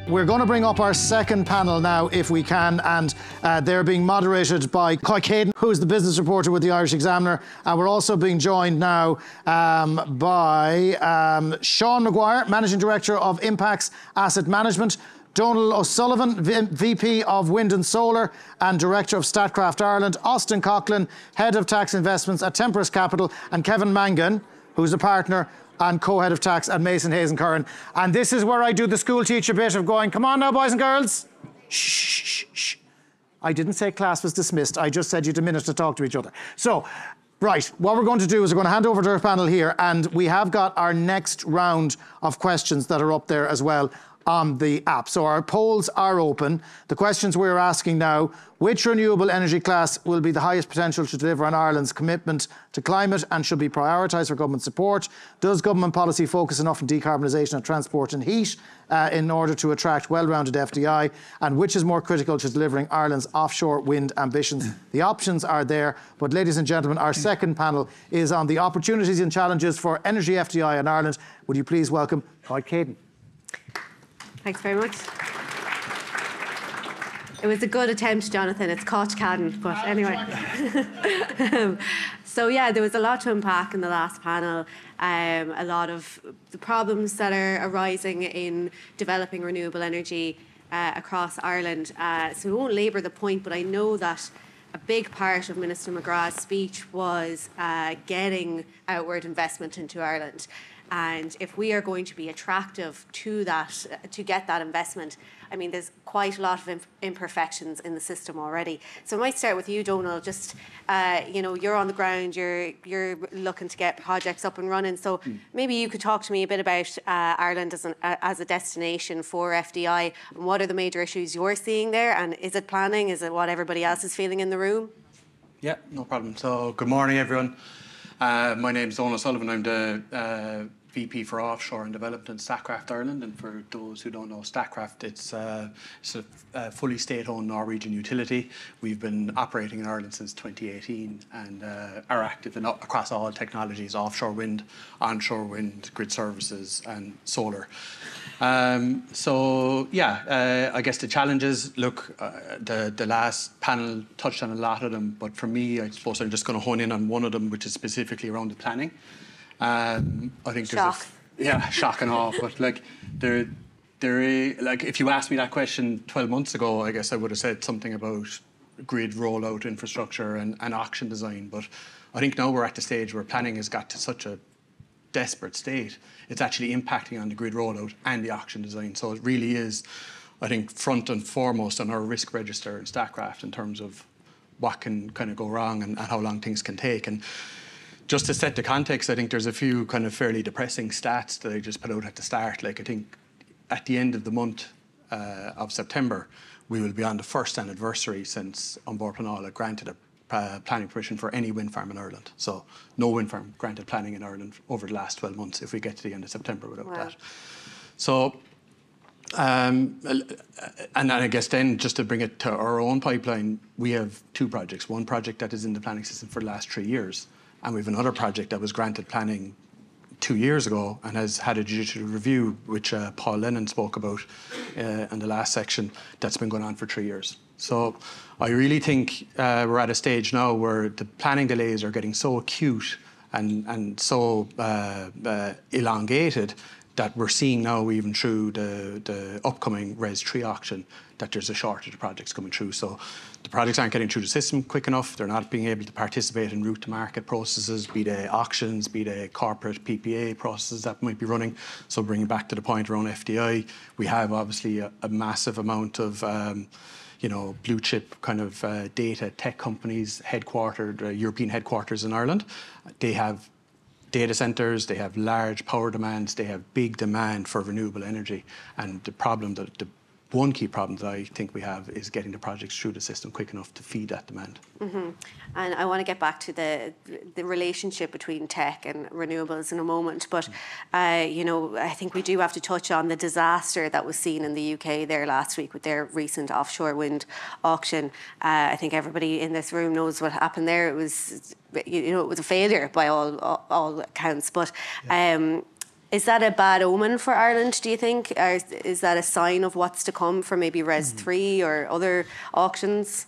We're going to bring up our second panel now, if we can, and they're being moderated by Clive Caden, who's the business reporter with the Irish Examiner, and we're also being joined now by Sean Maguire, Managing Director of Impacts Asset Management, Donal O'Sullivan, VP of Wind and Solar and Director of Statkraft Ireland, Austin Coughlin, Head of Tax Investments at Temperance Capital, and Kevin Mangan, who's a partner and co-head of tax at Mason Hayes and Curran. And this is where I do the school teacher bit of going, come on now, boys and girls. Shh, shh, shh. I didn't say class was dismissed. I just said you had a minute to talk to each other. So, right, what we're going to do is we're going to hand over to our panel here, and we have got our next round of questions that are up there as well on the app. So our polls are open. The questions we're asking now: which renewable energy class will be the highest potential to deliver on Ireland's commitment to climate and should be prioritised for government support? Does government policy focus enough on decarbonisation of transport and heat in order to attract well-rounded FDI? And which is more critical to delivering Ireland's offshore wind ambitions? The options are there. But ladies and gentlemen, our second panel is on the opportunities and challenges for energy FDI in Ireland. Would you please welcome Clive Caden? Thanks very much. It was a good attempt, Jonathan. It's Coach Cadden, but anyway. So yeah, there was a lot to unpack in the last panel. A lot of the problems that are arising in developing renewable energy across Ireland. So we won't labour the point, but I know that a big part of Minister McGrath's speech was getting outward investment into Ireland. And if we are going to be attractive to that, to get that investment, I mean, there's quite a lot of imperfections in the system already. So I might start with you, Donal. Just, you know, you're on the ground, you're looking to get projects up and running. So maybe you could talk to me a bit about Ireland as a destination for FDI. And what are the major issues you're seeing there? And is it planning? Is it what everybody else is feeling in the room? Yeah, no problem. So good morning, everyone. My name is Donal O'Sullivan. I'm the VP for Offshore and Development at Statkraft Ireland. And for those who don't know Statkraft, it's a fully state-owned Norwegian utility. We've been operating in Ireland since 2018 and are active across all technologies: offshore wind, onshore wind, grid services and solar. So yeah, I guess the challenges, look, the last panel touched on a lot of them, but for me, I suppose I'm just going to hone in on one of them, which is specifically around the planning. I think shock. Shock and awe, but like like if you asked me that question 12 months ago, I guess I would have said something about grid rollout infrastructure and auction design. But I think now we're at the stage where planning has got to such a desperate state, it's actually impacting on the grid rollout and the auction design. So it really is, I think, front and foremost on our risk register in Statkraft in terms of what can kind of go wrong and how long things can take. And just to set the context, I think there's a few kind of fairly depressing stats that I just put out at the start. Like, I think at the end of the month of September, we will be on the first anniversary since An Bord Pleanála granted a planning permission for any wind farm in Ireland. So no wind farm granted planning in Ireland over the last 12 months if we get to the end of September without that. So, and I guess then just to bring it to our own pipeline, we have two projects. One project that is in the planning system for the last 3 years, and we have another project that was granted planning 2 years ago and has had a judicial review, which Paul Lennon spoke about in the last section, that's been going on for 3 years. So I really think we're at a stage now where the planning delays are getting so acute and so elongated that we're seeing now, even through the upcoming Res 3 auction, that there's a shortage of projects coming through. So the projects aren't getting through the system quick enough. They're not being able to participate in route to market processes, be they auctions, be they corporate PPA processes that might be running. So bringing back to the point around FDI, we have obviously a massive amount of you know, blue chip kind of data tech companies headquartered, European headquarters in Ireland. They have data centres, they have large power demands, they have big demand for renewable energy. And the problem, the one key problem that I think we have is getting the projects through the system quick enough to feed that demand. Mm-hmm. And I want to get back to the relationship between tech and renewables in a moment. But, you know, I think we do have to touch on the disaster that was seen in the UK there last week with their recent offshore wind auction. I think everybody in this room knows what happened there. It was, you know, it was a failure by all accounts. But Is that a bad omen for Ireland, do you think? Or is that a sign of what's to come for maybe Res 3 or other auctions?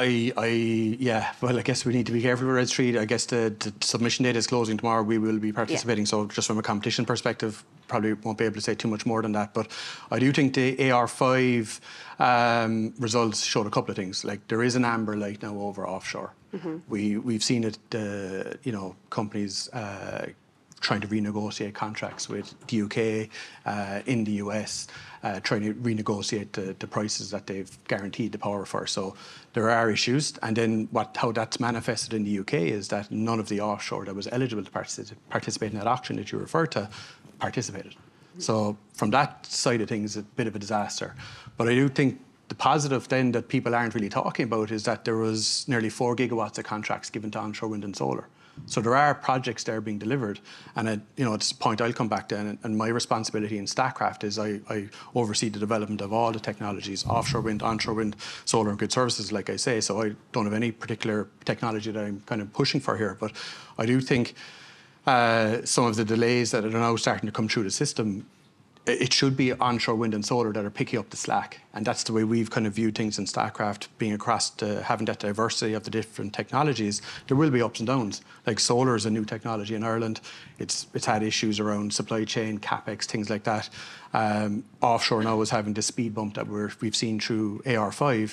Yeah, well, I guess we need to be careful with Res 3. I guess the submission date is closing tomorrow. We will be participating. So just from a competition perspective, probably won't be able to say too much more than that. But I do think the AR5 results showed a couple of things. Like, there is an amber light now over offshore. We've seen it, companies trying to renegotiate contracts with the UK, in the US, trying to renegotiate the prices that they've guaranteed the power for. So there are issues. And then how that's manifested in the UK is that none of the offshore that was eligible to participate in that auction that you referred to participated. So from that side of things, it's a bit of a disaster. But I do think the positive then that people aren't really talking about is that there was nearly 4 gigawatts of contracts given to onshore wind and solar. So there are projects there being delivered. And, it's a point I'll come back to. And my responsibility in Statkraft is I oversee the development of all the technologies, offshore wind, onshore wind, solar and grid services, like I say. So I don't have any particular technology that I'm kind of pushing for here. But I do think some of the delays that are now starting to come through the system, it should be onshore wind and solar that are picking up the slack. And that's the way we've kind of viewed things in Statkraft, being across having that diversity of the different technologies. There will be ups and downs. Like, solar is a new technology in Ireland. It's had issues around supply chain, capex, things like that. Offshore now is having the speed bump that we've seen through AR5.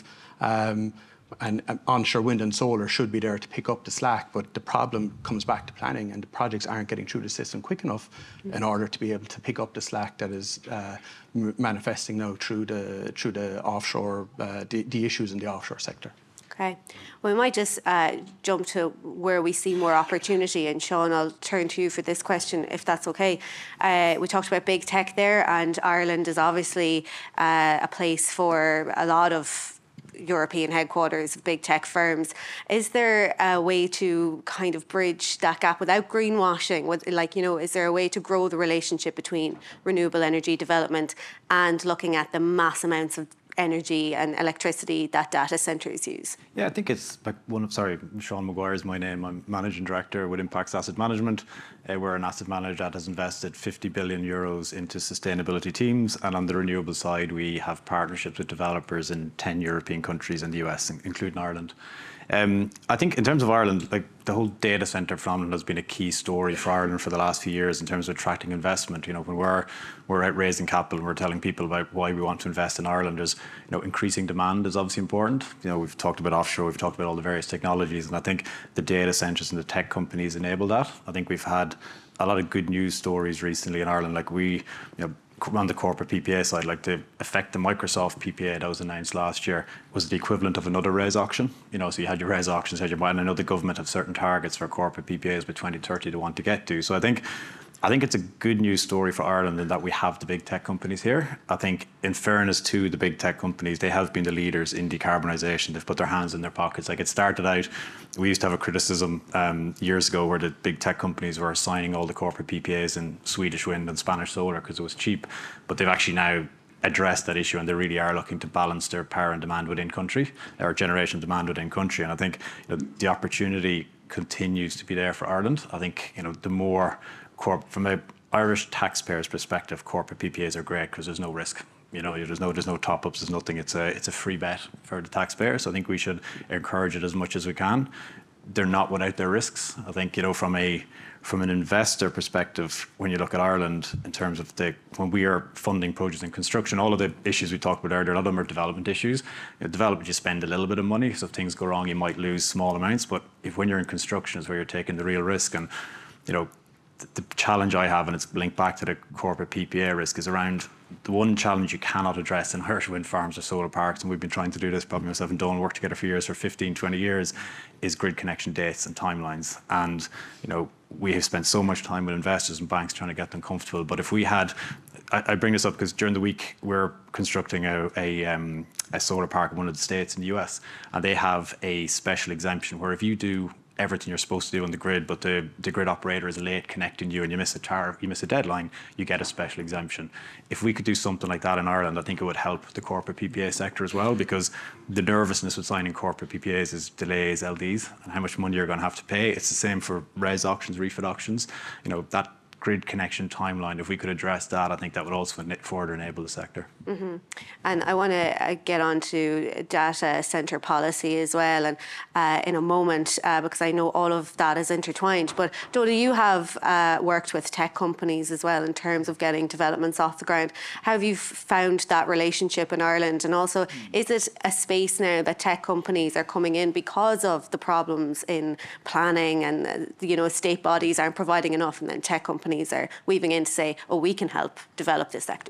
And onshore wind and solar should be there to pick up the slack, but the problem comes back to planning, and the projects aren't getting through the system quick enough in order to be able to pick up the slack that is manifesting now through the offshore, the issues in the offshore sector. Okay. Well, we might just jump to where we see more opportunity. And Sean, I'll turn to you for this question, if that's okay. We talked about big tech there, and Ireland is obviously a place for a lot of European headquarters of big tech firms. Is there a way to kind of bridge that gap without greenwashing? Is there a way to grow the relationship between renewable energy development and looking at the mass amounts of energy and electricity that data centres use? Yeah, I think it's like Sean Maguire is my name. I'm Managing Director with Impacts Asset Management. We're an asset manager that has invested 50 billion euros into sustainability teams. And on the renewable side, we have partnerships with developers in 10 European countries and the US, including Ireland. I think in terms of Ireland, like, the whole data centre phenomenon has been a key story for Ireland for the last few years in terms of attracting investment. When we're out raising capital and we're telling people about why we want to invest in Ireland, is increasing demand is obviously important. We've talked about offshore, we've talked about all the various technologies, and I think the data centres and the tech companies enable that. I think we've had a lot of good news stories recently in Ireland. Like, on the corporate PPA side, like the Microsoft PPA that was announced last year was the equivalent of another RES auction. So you had your RES auctions, and I know the government have certain targets for corporate PPAs by 2030 they want to get to. So I think it's a good news story for Ireland in that we have the big tech companies here. I think, in fairness to the big tech companies, they have been the leaders in decarbonisation. They've put their hands in their pockets. Like, it started out, we used to have a criticism years ago where the big tech companies were signing all the corporate PPAs in Swedish wind and Spanish solar because it was cheap. But they've actually now addressed that issue, and they really are looking to balance their power and demand within country, or generation demand within country. And I think the opportunity continues to be there for Ireland. I think the more from an Irish taxpayer's perspective, corporate PPAs are great because there's no risk. There's no top-ups, there's nothing. It's a free bet for the taxpayer. So I think we should encourage it as much as we can. They're not without their risks. I think from an investor perspective, when you look at Ireland in terms of when we are funding projects in construction, all of the issues we talked about earlier, a lot of them are development issues. Development, you spend a little bit of money, so if things go wrong, you might lose small amounts. But when you're in construction, is where you're taking the real risk. And the challenge I have, and it's linked back to the corporate PPA risk, is around the one challenge you cannot address in Irish wind farms or solar parks, and we've been trying to do this, probably myself and Dawn worked together for years, for 15, 20 years, is grid connection dates and timelines. And, we have spent so much time with investors and banks trying to get them comfortable. But if we had, I bring this up because during the week we're constructing a solar park in one of the states in the US, and they have a special exemption where if you do everything you're supposed to do on the grid, but the grid operator is late connecting you and you miss a tariff, you miss a deadline, you get a special exemption. If we could do something like that in Ireland, I think it would help the corporate PPA sector as well, because the nervousness with signing corporate PPAs is delays, LDs, and how much money you're going to have to pay. It's the same for RES auctions, refit auctions. That grid connection timeline. If we could address that, I think that would also further enable the sector. And I want to get on to data centre policy as well, and in a moment, because I know all of that is intertwined. But Dodo, you have worked with tech companies as well in terms of getting developments off the ground. How have you found that relationship in Ireland? And also, is it a space now that tech companies are coming in because of the problems in planning and, state bodies aren't providing enough, and then tech companies are weaving in to say, oh, we can help develop this sector?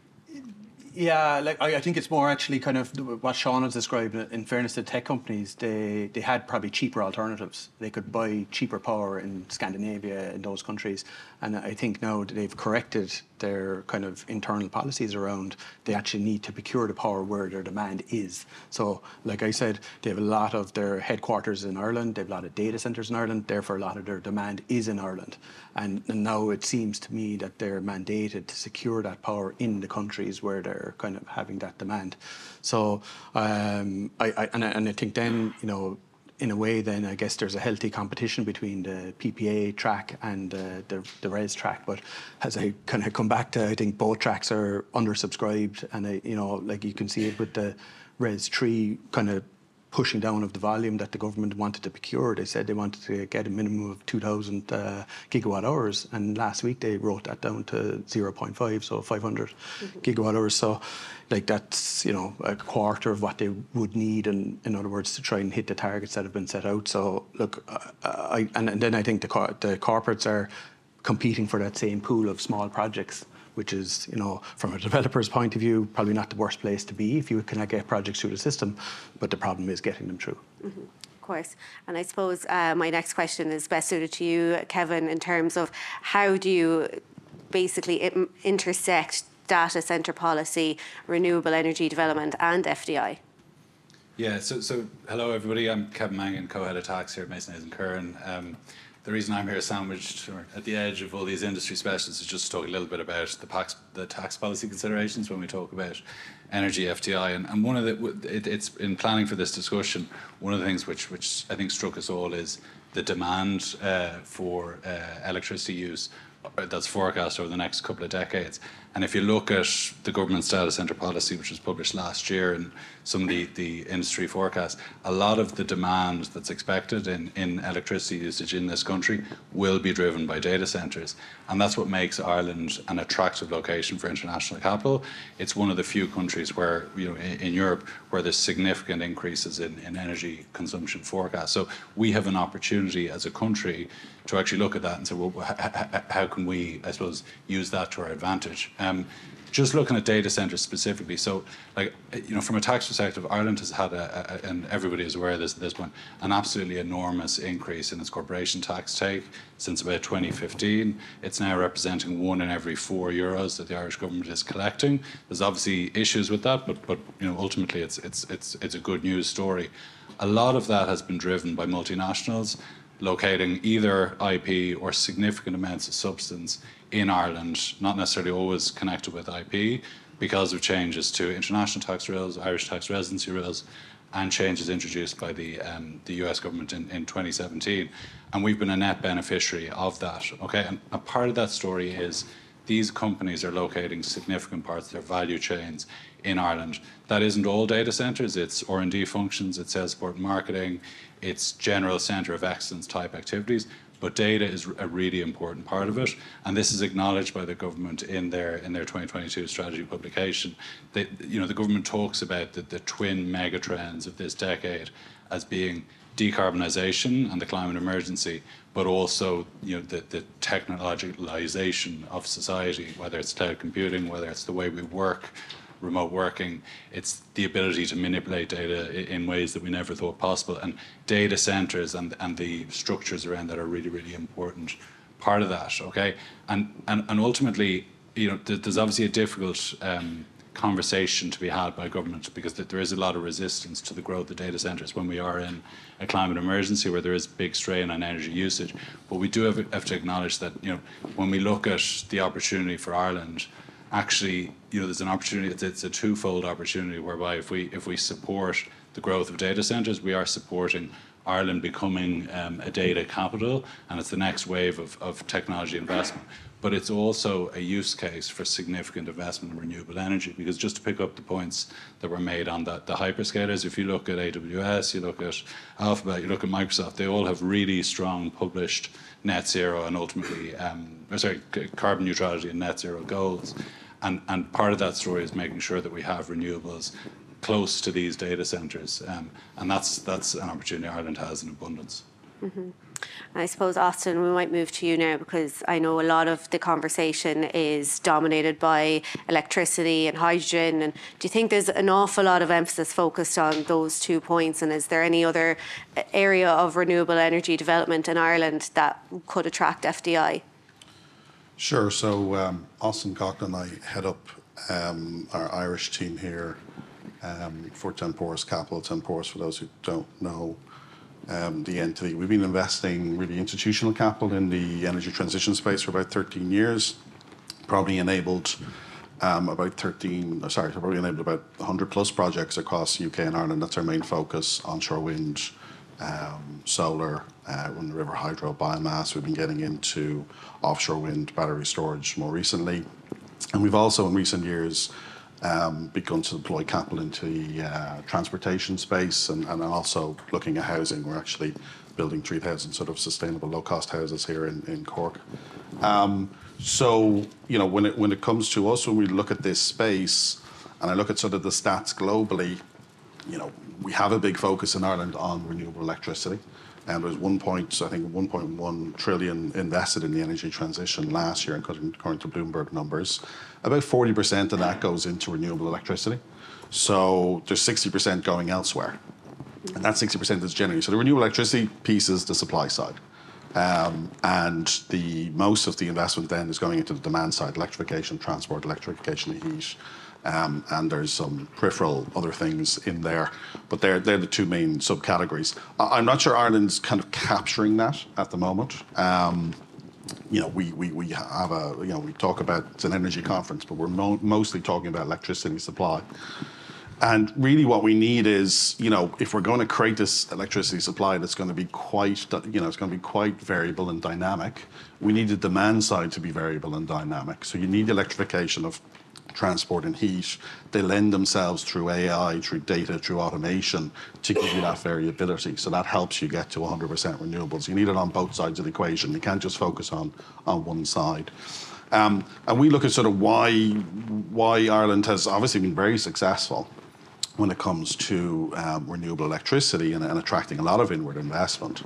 Yeah, I think it's more actually kind of what Sean has described. In fairness to tech companies, they had probably cheaper alternatives. They could buy cheaper power in Scandinavia, in those countries. And I think now that they've corrected their kind of internal policies around, they actually need to procure the power where their demand is. So, like I said, they have a lot of their headquarters in Ireland, they have a lot of data centres in Ireland, therefore a lot of their demand is in Ireland. And now it seems to me that they're mandated to secure that power in the countries where they're kind of having that demand. So, I think then, in a way, then I guess there's a healthy competition between the PPA track and the RES track. But as I kind of come back to, I think both tracks are undersubscribed, and you can see it with the RES 3 kind of pushing down of the volume that the government wanted to procure. They said they wanted to get a minimum of 2,000 gigawatt hours, and last week they wrote that down to 0.5, so 500 gigawatt hours. So, that's a quarter of what they would need, in other words, to try and hit the targets that have been set out. So, look, and then I think the corporates are competing for that same pool of small projects, which is, from a developer's point of view, probably not the worst place to be if you cannot get projects through the system, but the problem is getting them through. Of course. And I suppose my next question is best suited to you, Kevin, in terms of how do you basically intersect data centre policy, renewable energy development and FDI? Yeah, so hello everybody, I'm Kevin Mangan, co-head of tax here at Mason Hayes & Curran. The reason I'm here sandwiched or at the edge of all these industry specialists is just to talk a little bit about the tax policy considerations when we talk about energy FDI. And one of it's in planning for this discussion, one of the things which I think struck us all is the demand for electricity use that's forecast over the next couple of decades. And if you look at the government's data centre policy, which was published last year, and some of the industry forecasts, a lot of the demand that's expected in electricity usage in this country will be driven by data centres. And that's what makes Ireland an attractive location for international capital. It's one of the few countries where, in Europe, where there's significant increases in energy consumption forecasts. So we have an opportunity as a country to actually look at that and say, well, how can we, I suppose, use that to our advantage? Just looking at data centres specifically, so from a tax perspective, Ireland has had and everybody is aware of this at this point, an absolutely enormous increase in its corporation tax take since about 2015. It's now representing 1 in every 4 euros that the Irish government is collecting. There's obviously issues with that, but ultimately it's a good news story. A lot of that has been driven by multinationals locating either IP or significant amounts of substance in Ireland, not necessarily always connected with IP, because of changes to international tax rules, Irish tax residency rules, and changes introduced by the US government in 2017. And we've been a net beneficiary of that. Okay, and a part of that story is these companies are locating significant parts of their value chains in Ireland. That isn't all data centres, it's R&D functions, it's sales support and marketing, it's general centre of excellence type activities, but data is a really important part of it, and this is acknowledged by the government in their 2022 strategy publication. The government talks about the twin mega trends of this decade as being decarbonisation and the climate emergency, but also the technologicalisation of society, whether it's cloud computing, whether it's the way we work, remote working, it's the ability to manipulate data in ways that we never thought possible. And data centres and the structures around that are really, really important part of that, okay? And ultimately, there's obviously a difficult conversation to be had by government, because there is a lot of resistance to the growth of data centres when we are in a climate emergency where there is big strain on energy usage. But we do have to acknowledge that, when we look at the opportunity for Ireland, actually, there's an opportunity. It's a twofold opportunity whereby if we support the growth of data centres, we are supporting Ireland becoming a data capital, and it's the next wave of technology investment. But it's also a use case for significant investment in renewable energy, because just to pick up the points that were made on the hyperscalers, if you look at AWS, you look at Alphabet, you look at Microsoft, they all have really strong published net zero and ultimately, carbon neutrality and net zero goals. And part of that story is making sure that we have renewables close to these data centres, and that's an opportunity Ireland has in abundance. Mm-hmm. I suppose, Austin, we might move to you now, because I know a lot of the conversation is dominated by electricity and hydrogen. And do you think there's an awful lot of emphasis focused on those 2 points? And is there any other area of renewable energy development in Ireland that could attract FDI? Sure. So Austin Coughlin, I head up our Irish team here for Tempores Capital. Tempores, for those who don't know, the entity. We've been investing really institutional capital in the energy transition space for about 13 years. Probably enabled about 100 plus projects across UK and Ireland. That's our main focus: onshore wind, solar, Run the River hydro, biomass. We've been getting into offshore wind, battery storage more recently, and we've also in recent years begun to deploy capital into the transportation space and also looking at housing. We're actually building 3,000 sort of sustainable low-cost houses here in Cork. So, you know, when it comes to us, when we look at this space, and I look at sort of the stats globally, you know, we have a big focus in Ireland on renewable electricity. And there's 1.1 trillion invested in the energy transition last year, according to Bloomberg numbers. About 40% of that goes into renewable electricity. So there's 60% going elsewhere. And that 60% is generally. So the renewable electricity piece is the supply side. And most of the investment then is going into the demand side: electrification, transport, electrification of heat. And there's some peripheral other things in there, but they're the two main subcategories. I'm not sure Ireland's kind of capturing that at the moment. You know, we have we talk about, it's an energy conference, but we're mostly talking about electricity supply. And really what we need is, you know, if we're going to create this electricity supply that's going to be quite, it's going to be quite variable and dynamic, we need the demand side to be variable and dynamic. So you need electrification of transport and heat. They lend themselves through AI, through data, through automation to give you that variability. So that helps you get to 100% renewables. You need it on both sides of the equation. You can't just focus on one side. And we look at sort of why Ireland has obviously been very successful when it comes to renewable electricity and attracting a lot of inward investment.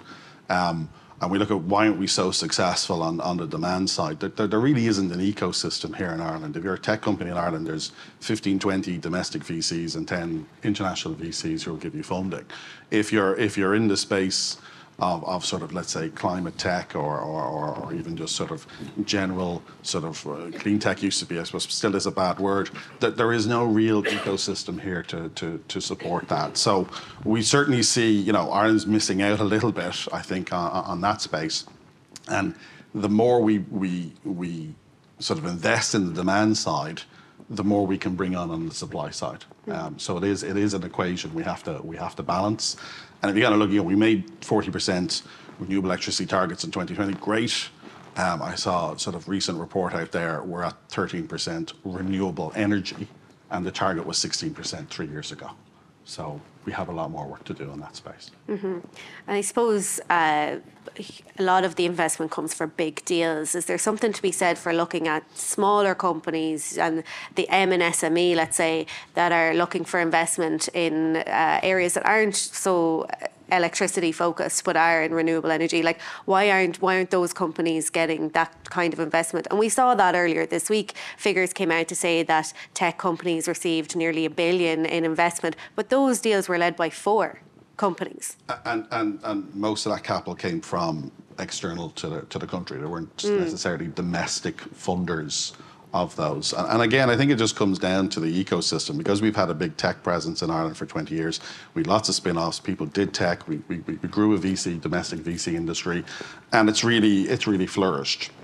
And we look at why aren't we so successful on the demand side. There really isn't an ecosystem here in Ireland. If you're a tech company in Ireland, there's 15, 20 domestic VCs and 10 international VCs who will give you funding. If you're in the space of sort of, let's say, climate tech or even just sort of general sort of clean tech used to be, I suppose, still is a bad word, that there is no real ecosystem here to support that. So we certainly see, you know, Ireland's missing out a little bit, I think, on that space. And the more we sort of invest in the demand side, the more we can bring on the supply side. So it is an equation we have to balance. And if you kind of look, you know, we made 40% renewable electricity targets in 2020. Great. I saw a sort of recent report out there. We're at 13% renewable energy, and the target was 16% 3 years ago. So we have a lot more work to do in that space. Mm-hmm. And I suppose a lot of the investment comes for big deals. Is there something to be said for looking at smaller companies and the M and SME, let's say, that are looking for investment in areas that aren't so electricity focused but are in renewable energy? Like, why aren't those companies getting that kind of investment? And we saw that earlier this week. Figures came out to say that tech companies received nearly $1 billion in investment, but those deals were led by 4 companies. And most of that capital came from external to the country. There weren't necessarily domestic funders of those. And again, I think it just comes down to the ecosystem. Because we've had a big tech presence in Ireland for 20 years, we had lots of spin-offs, people did tech, we grew a domestic VC industry, and it's really flourished.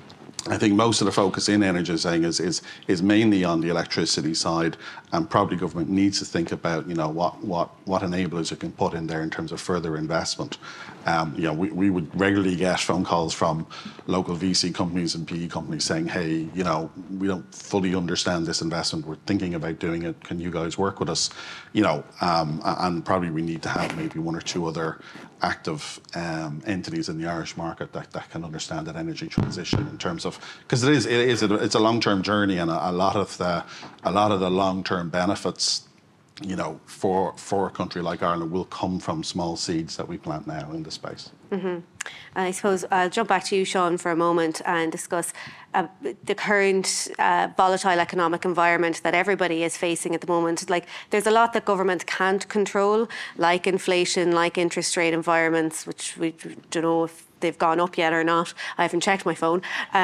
I think most of the focus in energy saying is mainly on the electricity side, and probably government needs to think about, you know, what enablers it can put in there in terms of further investment. You know, we would regularly get phone calls from local VC companies and PE companies saying, hey, you know, we don't fully understand this investment. We're thinking about doing it. Can you guys work with us? You know, and probably we need to have maybe one or two other active entities in the Irish market that can understand that energy transition in terms of, because it's a long-term journey, and a lot of the long-term benefits, you know, for a country like Ireland will come from small seeds that we plant now in the space. Mm-hmm. I suppose I'll jump back to you, Sean, for a moment and discuss the current volatile economic environment that everybody is facing at the moment. Like, there's a lot that government can't control, like inflation, like interest rate environments, which we don't know if they've gone up yet or not. I haven't checked my phone.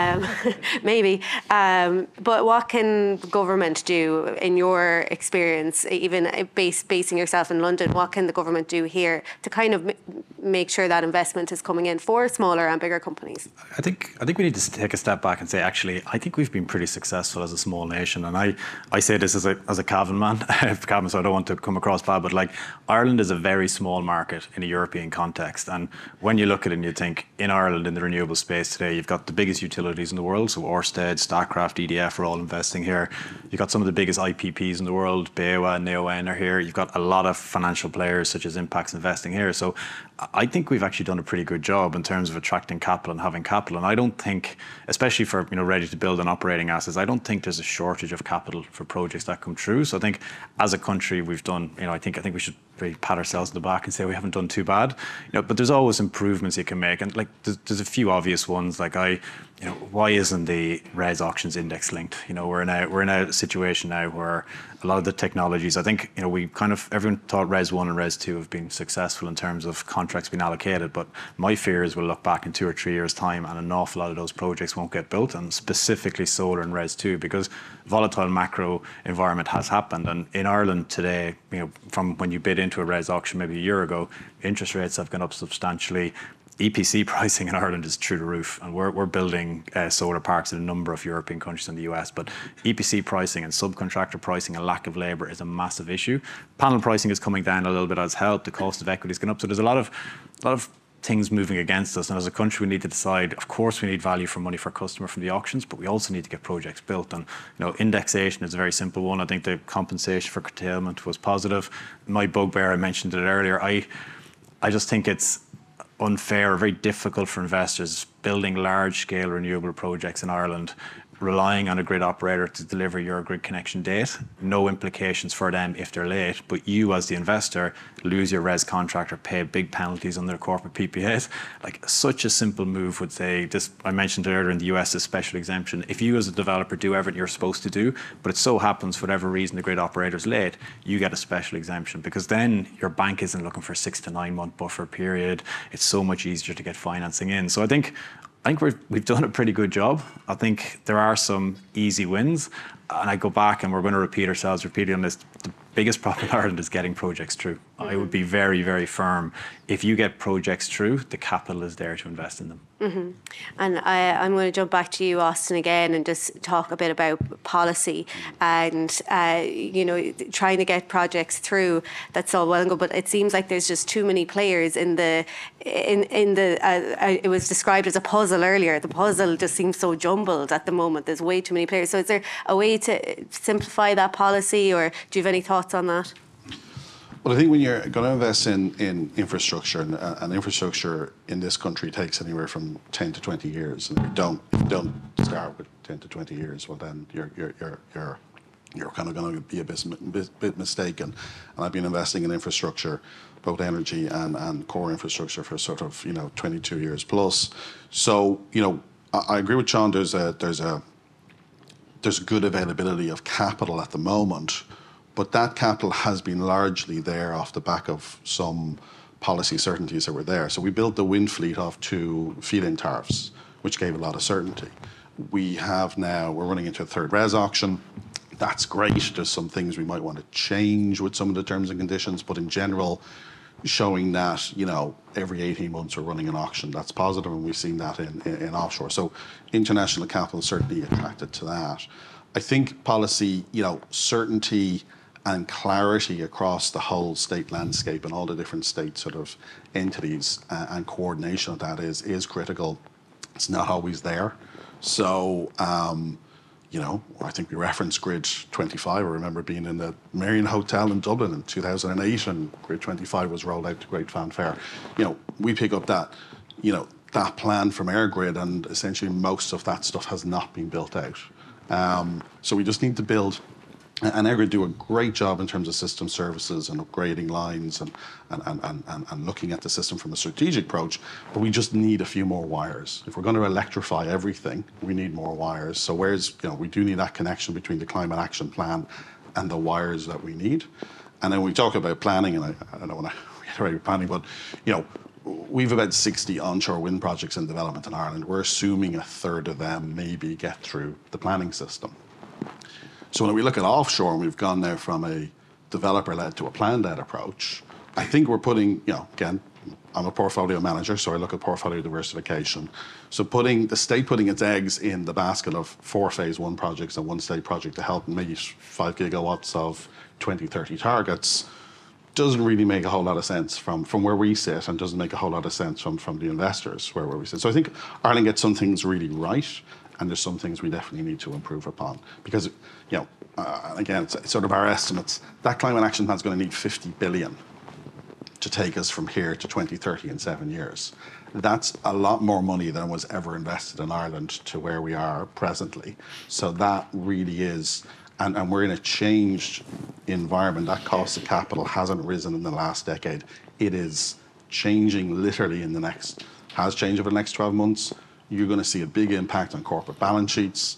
Maybe. But what can government do, in your experience, even basing yourself in London, what can the government do here to kind of make sure that investment is coming in for smaller and bigger companies? I think we need to take a step back and say, actually, I think we've been pretty successful as a small nation. And I say this as a Cavan man, Cavan, so I don't want to come across bad, but like, Ireland is a very small market in a European context. And when you look at it and you think, in Ireland, in the renewable space today, you've got the biggest utilities in the world, so Ørsted, Statkraft, EDF are all investing here. You've got some of the biggest IPPs in the world, BayWa, Neoen are here. You've got a lot of financial players such as Impax investing here. So I think we've actually done a pretty good job in terms of attracting capital and having capital. And I don't think, especially for, you know, ready to build and operating assets, I don't think there's a shortage of capital for projects that come through. So I think as a country we've done, you know, I think we should really pat ourselves on the back and say we haven't done too bad. You know, but there's always improvements you can make, and like there's a few obvious ones. Like you know, why isn't the RES auctions index linked? You know, we're in a situation now where a lot of the technologies, I think, you know, everyone thought RES 1 and RES 2 have been successful in terms of contracts being allocated, but my fear is we'll look back in 2 or 3 years' time and an awful lot of those projects won't get built, and specifically solar and RES 2, because volatile macro environment has happened. And in Ireland today, you know, from when you bid into a RES auction maybe a year ago, interest rates have gone up substantially. EPC pricing in Ireland is through the roof, and we're building solar parks in a number of European countries and the US, but EPC pricing and subcontractor pricing and lack of labour is a massive issue. Panel pricing is coming down a little bit as help, the cost of equity is going up, so there's a lot of things moving against us, and as a country we need to decide, of course we need value for money for customer from the auctions, but we also need to get projects built. And you know, indexation is a very simple one. I think the compensation for curtailment was positive. My bugbear, I mentioned it earlier, I just think it's unfair or very difficult for investors building large-scale renewable projects in Ireland, relying on a grid operator to deliver your grid connection date. No implications for them if they're late, but you as the investor lose your RES contract or pay big penalties on their corporate PPAs. Like, such a simple move would say, this, I mentioned earlier in the US, a special exemption. If you as a developer do everything you're supposed to do, but it so happens for whatever reason the grid operator's late, you get a special exemption, because then your bank isn't looking for a 6 to 9 month buffer period. It's so much easier to get financing in. So I think we've done a pretty good job. I think there are some easy wins. And I go back, and we're going to repeat ourselves repeatedly on this. The biggest problem in Ireland is getting projects through. Mm-hmm. I would be very, very firm. If you get projects through, the capital is there to invest in them. Mm-hmm. And I'm going to jump back to you, Austin, again, and just talk a bit about policy and, you know, trying to get projects through. That's all well and good, but it seems like there's just too many players in the, it was described as a puzzle earlier. The puzzle just seems so jumbled at the moment. There's way too many players. So is there a way to simplify that policy, or do you have any thoughts on that? Well, I think when you're going to invest in infrastructure, and infrastructure in this country takes anywhere from 10 to 20 years, and if you don't start with 10 to 20 years, well then you're kind of going to be a bit mistaken. And I've been investing in infrastructure, both energy and core infrastructure, for sort of 22 years plus. So I agree with Sean. There's a good availability of capital at the moment. But that capital has been largely there off the back of some policy certainties that were there. So we built the wind fleet off 2 feed-in tariffs, which gave a lot of certainty. We're running into a third RES auction. That's great. There's some things we might want to change with some of the terms and conditions, but in general, showing that, every 18 months we're running an auction. That's positive, and we've seen that in offshore. So international capital is certainly attracted to that. I think policy, certainty and clarity across the whole state landscape and all the different state sort of entities and coordination of that is critical. It's not always there. So, I think we referenced Grid 25. I remember being in the Marion Hotel in Dublin in 2008, and Grid 25 was rolled out to great fanfare. We pick up that, that plan from EirGrid, and essentially most of that stuff has not been built out. So we just need to build. And EirGrid do a great job in terms of system services and upgrading lines and looking at the system from a strategic approach, but we just need a few more wires. If we're going to electrify everything, we need more wires. So we do need that connection between the Climate Action Plan and the wires that we need. And then we talk about planning, and I don't want to reiterate planning, but we've about 60 onshore wind projects in development in Ireland. We're assuming a third of them maybe get through the planning system. So when we look at offshore, and we've gone there from a developer-led to a plan-led approach, I think we're putting, again, I'm a portfolio manager, so I look at portfolio diversification. So the state putting its eggs in the basket of 4 phase 1 projects and 1 state project to help meet 5 gigawatts of 2030 targets doesn't really make a whole lot of sense from where we sit, and doesn't make a whole lot of sense from the investors where we sit. So I think Ireland gets some things really right, and there's some things we definitely need to improve upon. Because, again, it's sort of our estimates. That climate action plan is going to need 50 billion to take us from here to 2030 in 7 years. That's a lot more money than was ever invested in Ireland to where we are presently. So that really is, and we're in a changed environment. That cost of capital hasn't risen in the last decade. It is changing literally has changed over the next 12 months. You're going to see a big impact on corporate balance sheets,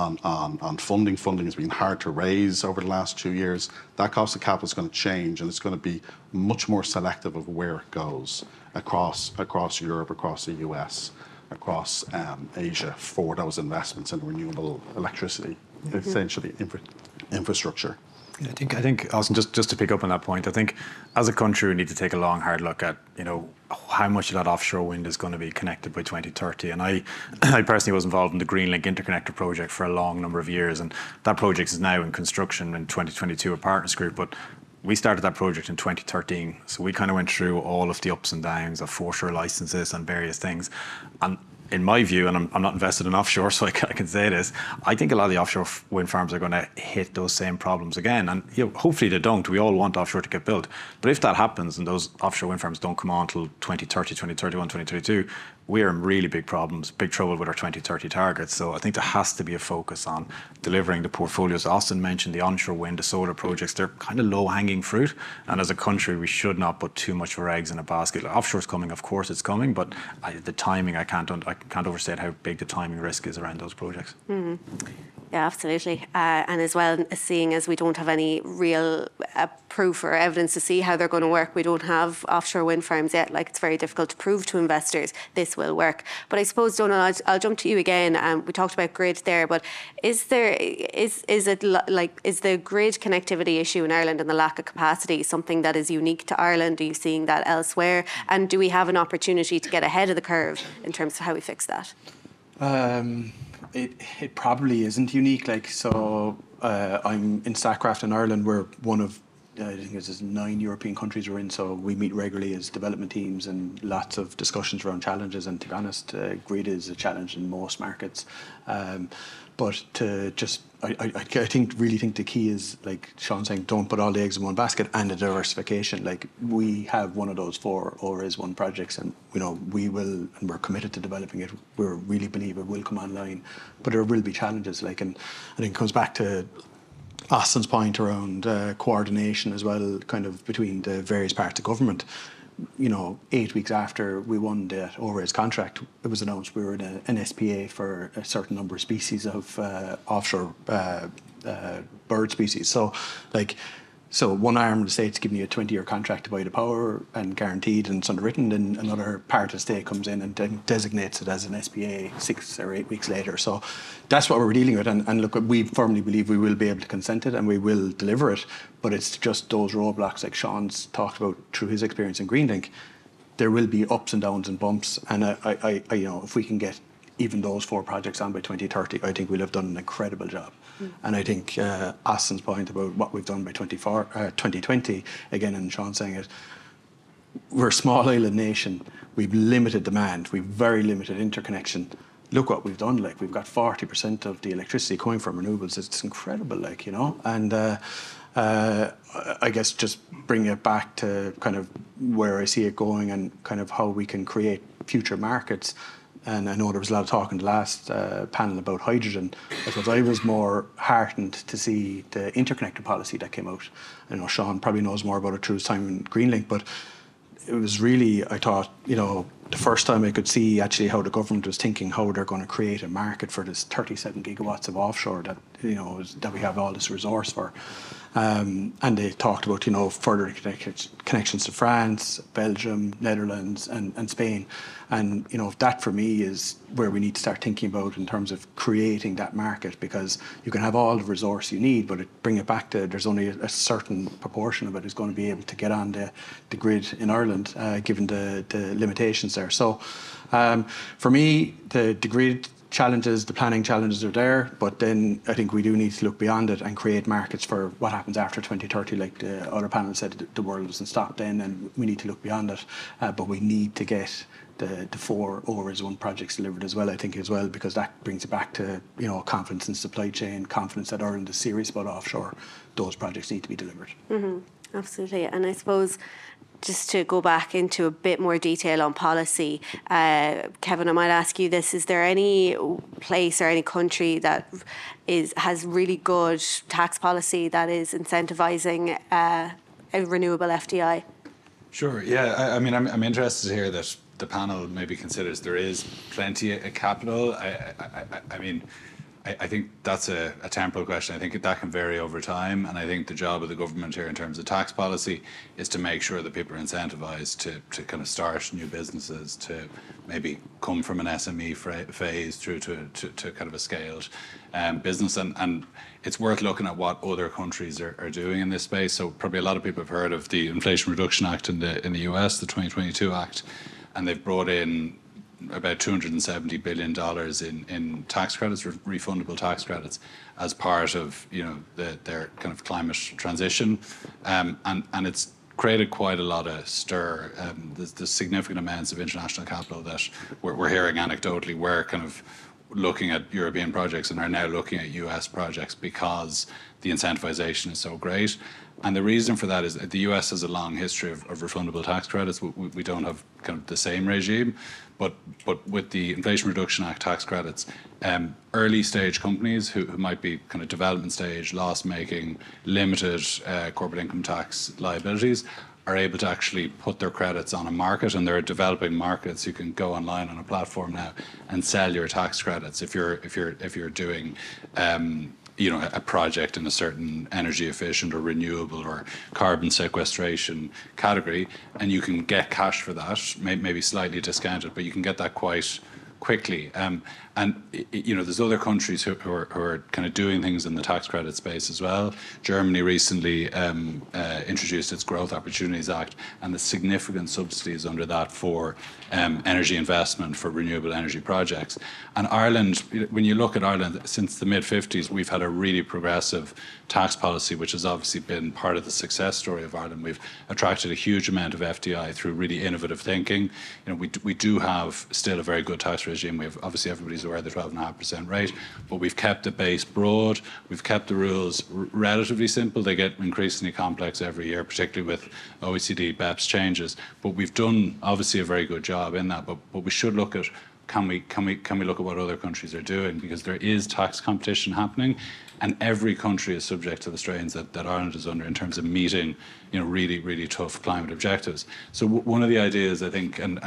on funding. Funding has been hard to raise over the last 2 years. That cost of capital is going to change, and it's going to be much more selective of where it goes across Europe, across the US, across Asia for those investments in renewable electricity, essentially infrastructure. I think, Austin, just to pick up on that point, I think as a country we need to take a long, hard look at, how much of that offshore wind is going to be connected by 2030. And I personally was involved in the Greenlink Interconnector project for a long number of years, and that project is now in construction in 2022, a partners group, but we started that project in 2013. So we kind of went through all of the ups and downs of foreshore licenses and various things. And in my view, and I'm not invested in offshore, so I can say this, I think a lot of the offshore wind farms are going to hit those same problems again. And hopefully they don't. We all want offshore to get built. But if that happens and those offshore wind farms don't come on until 2030, 2031, 2032, we're in really big problems, big trouble with our 2030 targets. So I think there has to be a focus on delivering the portfolios. Austin mentioned the onshore wind, the solar projects. They're kind of low-hanging fruit. And as a country, we should not put too much of our eggs in a basket. Offshore's coming, of course it's coming, but the timing, I can't overstate how big the timing risk is around those projects. Mm-hmm. Yeah, absolutely. And as well, seeing as we don't have any real proof or evidence to see how they're going to work, we don't have offshore wind farms yet. It's very difficult to prove to investors this will work. But I suppose, Donal, I'll jump to you again. We talked about grid there, but is the grid connectivity issue in Ireland and the lack of capacity something that is unique to Ireland? Are you seeing that elsewhere? And do we have an opportunity to get ahead of the curve in terms of how we fix that? It probably isn't unique. I'm in Statkraft in Ireland. We're one of, I think it's 9 European countries we're in, so we meet regularly as development teams and lots of discussions around challenges. And to be honest, grid is a challenge in most markets. But to just, I really think the key is, like Sean saying, don't put all the eggs in one basket, and the diversification. We have one of those 4 ORIS1 projects, and we will, and we're committed to developing it. We really believe it will come online, but there will be challenges. And I think it comes back to Austin's point around coordination as well, kind of between the various parts of government. 8 weeks after we won the ORIS contract, it was announced we were in an SPA for a certain number of species of offshore bird species. So, So one arm of the state's giving you a 20-year contract to buy the power and guaranteed and it's underwritten, then another part of the state comes in and then designates it as an SPA 6 or 8 weeks later. So that's what we're dealing with. And look, we firmly believe we will be able to consent it and we will deliver it. But it's just those roadblocks like Sean's talked about through his experience in Greenlink. There will be ups and downs and bumps. And I if we can get even those 4 projects on by 2030, I think we'll have done an incredible job. And I think Austin's point about what we've done by 2020, again, and Sean saying it, we're a small island nation. We've limited demand. We've very limited interconnection. Look what we've done. Like, we've got 40% of the electricity coming from renewables. It's incredible, like, you know. And I guess just bring it back to kind of where I see it going and kind of how we can create future markets. And I know there was a lot of talk in the last panel about hydrogen. I suppose I was more heartened to see the interconnector policy that came out. I know Sean probably knows more about it through his time in Greenlink, but it was really, I thought, you know, the first time I could see actually how the government was thinking how they're going to create a market for this 37 gigawatts of offshore that, you know, that we have all this resource for. And they talked about, you know, further connections to France, Belgium, Netherlands, and Spain. And, you know, that for me is where we need to start thinking about in terms of creating that market, because you can have all the resource you need, but bring it back to there's only a certain proportion of it is going to be able to get on the grid in Ireland, given the limitations there. So for me, the grid challenges, the planning challenges are there, but then I think we do need to look beyond it and create markets for what happens after 2030. Like the other panel said, the world doesn't stop then, and we need to look beyond it. But we need to get the 4 ORESS1 projects delivered as well, I think, as well, because that brings it back to, you know, confidence in supply chain, confidence that Ireland is serious about offshore. Those projects need to be delivered. Mm-hmm. Absolutely. And I suppose, just to go back into a bit more detail on policy, Kevin, I might ask you this. Is there any place or any country that has really good tax policy that is incentivising a renewable FDI? Sure, yeah. I mean, I'm interested to hear that the panel maybe considers there is plenty of capital. I mean, I think that's a temporal question. I think that can vary over time, and I think the job of the government here in terms of tax policy is to make sure that people are incentivised to kind of start new businesses, to maybe come from an SME phase through to kind of a scaled business, and it's worth looking at what other countries are doing in this space. So probably a lot of people have heard of the Inflation Reduction Act in the US, the 2022 Act, and they've brought in about $270 billion in tax credits, refundable tax credits, as part of, you know, their kind of climate transition, and it's created quite a lot of stir. There's significant amounts of international capital that we're hearing anecdotally. We're kind of looking at European projects and are now looking at US projects because the incentivization is so great. And the reason for that is that the US has a long history of refundable tax credits. We don't have kind of the same regime, but with the Inflation Reduction Act tax credits, early stage companies who might be kind of development stage, loss making, limited corporate income tax liabilities are able to actually put their credits on a market, and there are developing markets. You can go online on a platform now and sell your tax credits if you're doing you know, a project in a certain energy efficient or renewable or carbon sequestration category, and you can get cash for that, maybe slightly discounted, but you can get that quite quickly. And you know, there's other countries who are kind of doing things in the tax credit space as well. Germany recently introduced its Growth Opportunities Act, and the significant subsidies under that for energy investment for renewable energy projects. And Ireland, when you look at Ireland, since the mid-50s, we've had a really progressive tax policy, which has obviously been part of the success story of Ireland. We've attracted a huge amount of FDI through really innovative thinking. You know, we do have still a very good tax regime. We have, obviously, everybody's aware of the 12.5% rate, but we've kept the base broad. We've kept the rules relatively simple. They get increasingly complex every year, particularly with OECD BEPS changes. But we've done obviously a very good job in that. But we should look at can we look at what other countries are doing, because there is tax competition happening, and every country is subject to the strains that Ireland is under in terms of meeting, you know, really, really tough climate objectives. So one of the ideas, I think, and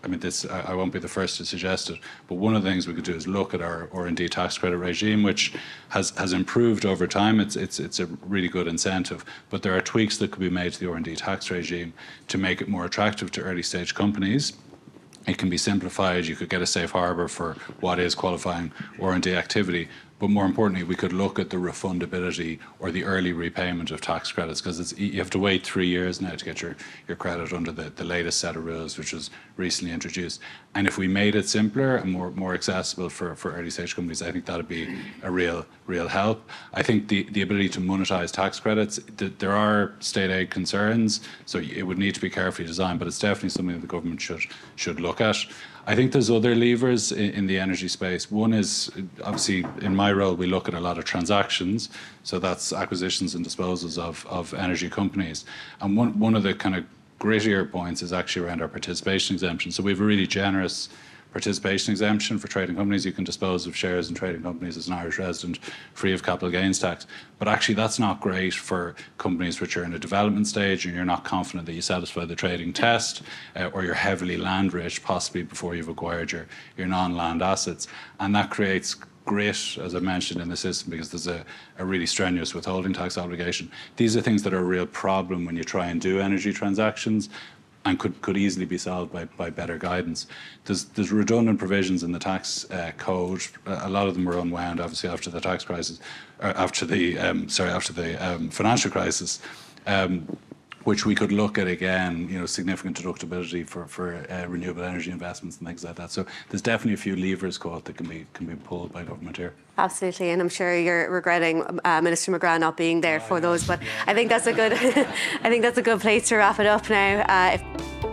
I mean, I won't be the first to suggest it, but one of the things we could do is look at our R&D tax credit regime, which has improved over time. It's a really good incentive, but there are tweaks that could be made to the R&D tax regime to make it more attractive to early stage companies. It can be simplified. You could get a safe harbour for what is qualifying R&D activity. But more importantly, we could look at the refundability or the early repayment of tax credits, because you have to wait 3 years now to get your credit under the latest set of rules, which was recently introduced. And if we made it simpler and more accessible for early stage companies, I think that would be a real help. I think the ability to monetize tax credits, there are state aid concerns, so it would need to be carefully designed, but it's definitely something that the government should look at. I think there's other levers in the energy space. One is, obviously, in my role, we look at a lot of transactions. So that's acquisitions and disposals of energy companies. And one of the kind of grittier points is actually around our participation exemption. So we have a really generous participation exemption for trading companies. You can dispose of shares in trading companies as an Irish resident free of capital gains tax. But actually that's not great for companies which are in a development stage and you're not confident that you satisfy the trading test, or you're heavily land rich, possibly before you've acquired your non-land assets. And that creates grit, as I mentioned, in the system, because there's a really strenuous withholding tax obligation. These are things that are a real problem when you try and do energy transactions, and could easily be solved by better guidance. There's redundant provisions in the tax code. A lot of them were unwound, obviously, after the tax crisis, after the financial crisis, which we could look at again. Significant deductibility for renewable energy investments and things like that. So there's definitely a few levers caught that can be pulled by government here. Absolutely, and I'm sure you're regretting Minister McGrath not being there for those. But I think that's a good, I think that's a good place to wrap it up now.